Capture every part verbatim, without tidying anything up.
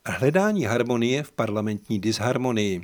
Hledání harmonie v parlamentní disharmonii.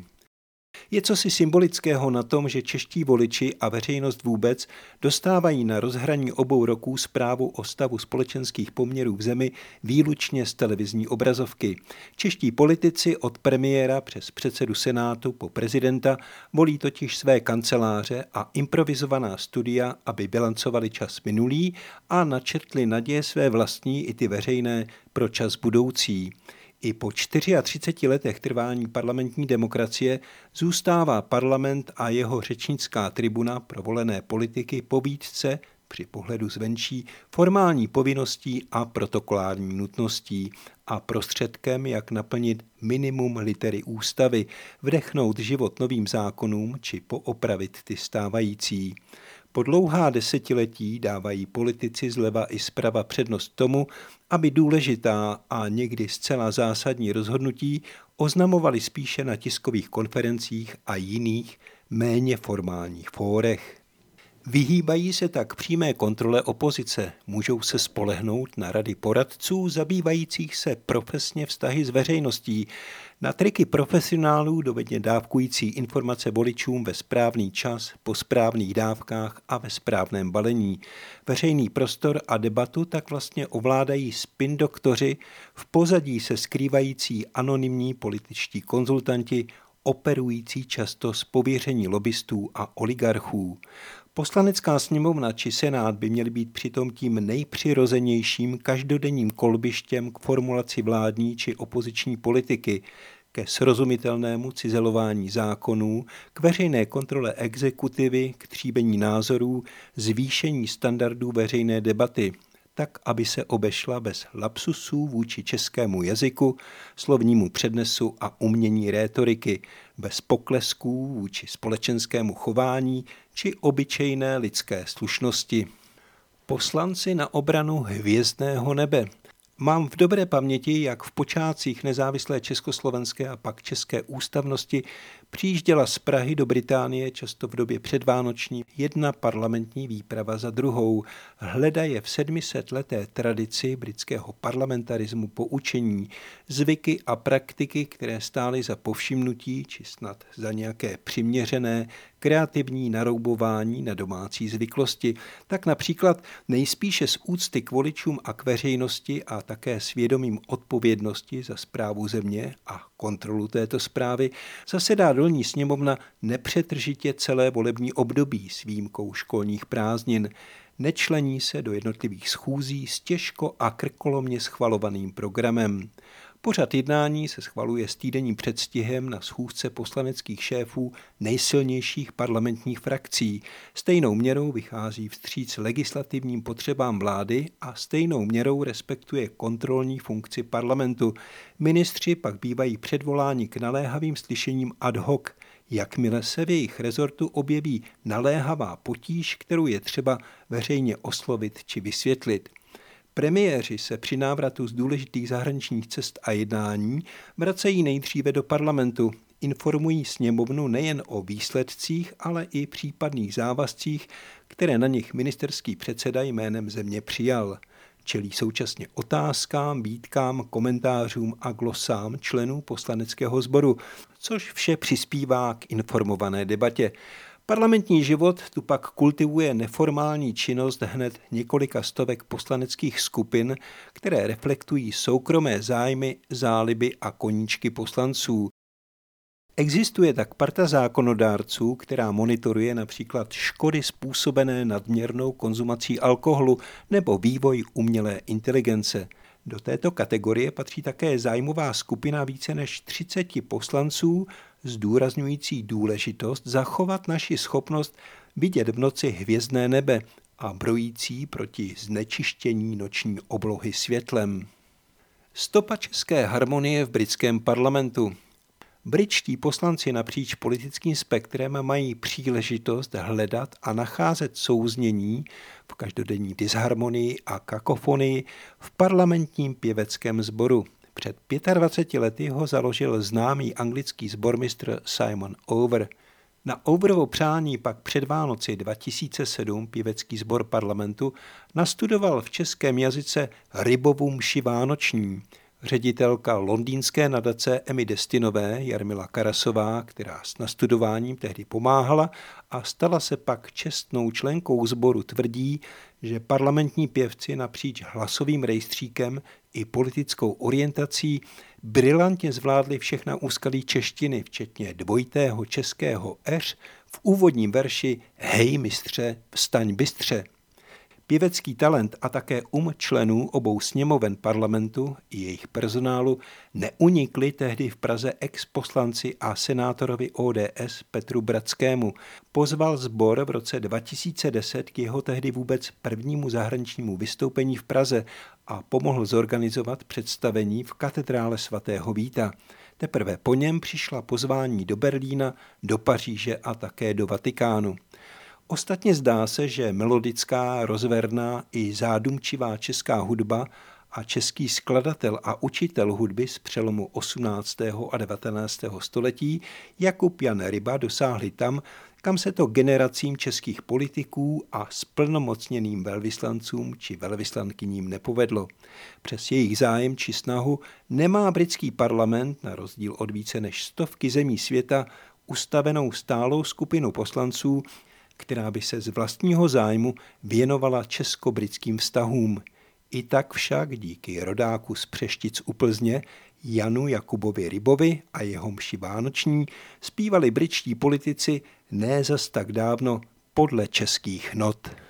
Je cosi symbolického na tom, že čeští voliči a veřejnost vůbec dostávají na rozhraní obou roků zprávu o stavu společenských poměrů v zemi výlučně z televizní obrazovky. Čeští politici od premiéra přes předsedu Senátu po prezidenta volí totiž své kanceláře a improvizovaná studia, aby bilancovali čas minulý a načrtli naděje své vlastní i ty veřejné pro čas budoucí. I po třiceti čtyřech letech trvání parlamentní demokracie zůstává parlament a jeho řečnická tribuna pro volené politiky po výtce, při pohledu zvenčí, formální povinností a protokolární nutností a prostředkem, jak naplnit minimum litery ústavy, vdechnout život novým zákonům či poopravit ty stávající. Po dlouhá desetiletí dávají politici zleva i zprava přednost tomu, aby důležitá a někdy zcela zásadní rozhodnutí oznamovali spíše na tiskových konferencích a jiných, méně formálních fórech. Vyhýbají se tak přímé kontrole opozice, můžou se spolehnout na rady poradců zabývajících se profesně vztahy s veřejností, na triky profesionálů dovedně dávkující informace voličům ve správný čas, po správných dávkách a ve správném balení. Veřejný prostor a debatu tak vlastně ovládají spin doktoři, v pozadí se skrývající anonymní političtí konzultanti, operující často z pověření lobbystů a oligarchů. Poslanecká sněmovna či senát by měly být přitom tím nejpřirozenějším každodenním kolbištěm k formulaci vládní či opoziční politiky, ke srozumitelnému cizelování zákonů, k veřejné kontrole exekutivy, k tříbení názorů, zvýšení standardů veřejné debaty, tak, aby se obešla bez lapsusů vůči českému jazyku, slovnímu přednesu a umění rétoriky, bez poklesků vůči společenskému chování či obyčejné lidské slušnosti. Poslanci na obranu hvězdného nebe. Mám v dobré paměti, jak v počátcích nezávislé československé a pak české ústavnosti přijížděla z Prahy do Británie často v době předvánoční jedna parlamentní výprava za druhou. Hledaje v sedmisetleté tradici britského parlamentarismu poučení, zvyky a praktiky, které stály za povšimnutí či snad za nějaké přiměřené kreativní naroubování na domácí zvyklosti, tak například nejspíše z úcty k voličům a k veřejnosti a také svědomím odpovědnosti za správu země a kontrolu této správy zasedá dolní sněmovna nepřetržitě celé volební období s výjimkou školních prázdnin. Nečlení se do jednotlivých schůzí s těžko a krkolomně schvalovaným programem. Pořad jednání se schvaluje s týdenním předstihem na schůzce poslaneckých šéfů nejsilnějších parlamentních frakcí. Stejnou měrou vychází vstříc legislativním potřebám vlády a stejnou měrou respektuje kontrolní funkci parlamentu. Ministři pak bývají předvoláni k naléhavým slyšením ad hoc, jakmile se v jejich rezortu objeví naléhavá potíž, kterou je třeba veřejně oslovit či vysvětlit. Premiéři se při návratu z důležitých zahraničních cest a jednání vracejí nejdříve do parlamentu, informují sněmovnu nejen o výsledcích, ale i případných závazcích, které na nich ministerský předseda jménem země přijal. Čelí současně otázkám, výtkám, komentářům a glosám členů poslaneckého sboru, což vše přispívá k informované debatě. Parlamentní život tu pak kultivuje neformální činnost hned několika stovek poslaneckých skupin, které reflektují soukromé zájmy, záliby a koníčky poslanců. Existuje tak parta zákonodárců, která monitoruje například škody způsobené nadměrnou konzumací alkoholu nebo vývoj umělé inteligence. Do této kategorie patří také zájmová skupina více než třiceti poslanců, zdůrazňující důležitost zachovat naši schopnost vidět v noci hvězdné nebe a brojící proti znečištění noční oblohy světlem. Stopa české harmonie v britském parlamentu. Britští poslanci napříč politickým spektrem mají příležitost hledat a nacházet souznění v každodenní disharmonii a kakofonii v parlamentním pěveckém sboru. Před dvaceti pěti lety ho založil známý anglický sbormistr Simon Over. Na Overovo přání pak před Vánoci dva tisíce sedm pěvecký sbor parlamentu nastudoval v českém jazyce Rybovu mši vánoční. Ředitelka londýnské nadace Emmy Destinové Jarmila Karasová, která s nastudováním tehdy pomáhala a stala se pak čestnou členkou sboru, tvrdí, že parlamentní pěvci napříč hlasovým rejstříkem i politickou orientací brilantně zvládli všechna úskalí češtiny, včetně dvojitého českého eř v úvodním verši Hej mistře, vstaň bystře. Pěvecký talent a také um členů obou sněmoven parlamentu i jejich personálu neunikli tehdy v Praze ex-poslanci a senátorovi O D S Petru Bratskému. Pozval sbor v roce dva tisíce deset k jeho tehdy vůbec prvnímu zahraničnímu vystoupení v Praze a pomohl zorganizovat představení v katedrále svatého Víta. Teprve po něm přišla pozvání do Berlína, do Paříže a také do Vatikánu. Ostatně zdá se, že melodická, rozverná i zádumčivá česká hudba a český skladatel a učitel hudby z přelomu osmnáctého a devatenáctého století Jakub Jan Ryba dosáhli tam, kam se to generacím českých politiků a splnomocněným velvyslancům či velvyslankyním nepovedlo. Přes jejich zájem či snahu nemá britský parlament, na rozdíl od více než stovky zemí světa, ustavenou stálou skupinu poslanců, která by se z vlastního zájmu věnovala česko-britským vztahům. I tak však díky rodáku z Přeštic u Plzně, Janu Jakubovi Rybovi a jeho mši vánoční zpívali britští politici ne zas tak dávno podle českých not.